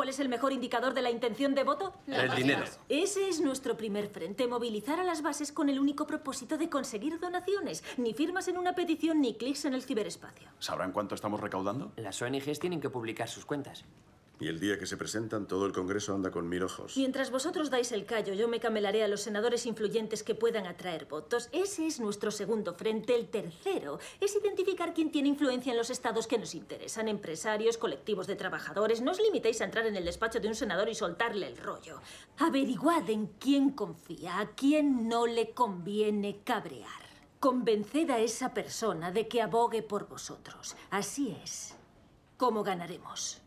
cuál es el mejor indicador de la intención de voto? El dinero. Ese es nuestro primer frente, movilizar a las bases con el único propósito de conseguir donaciones. Ni firmas en una petición ni clics en el ciberespacio. ¿Sabrán cuánto estamos recaudando? Las ONGs tienen que publicar sus cuentas. Y el día que se presentan, todo el Congreso anda con 1000 ojos. Mientras vosotros dais el callo, yo me camelaré a los senadores influyentes que puedan atraer votos. Ese es nuestro segundo frente. El tercero es identificar quién tiene influencia en los estados que nos interesan. Empresarios, colectivos de trabajadores. No os limitéis a entrar en el despacho de un senador y soltarle el rollo. Averiguad en quién confía, a quién no le conviene cabrear. Convenced a esa persona de que abogue por vosotros. Así es como ganaremos.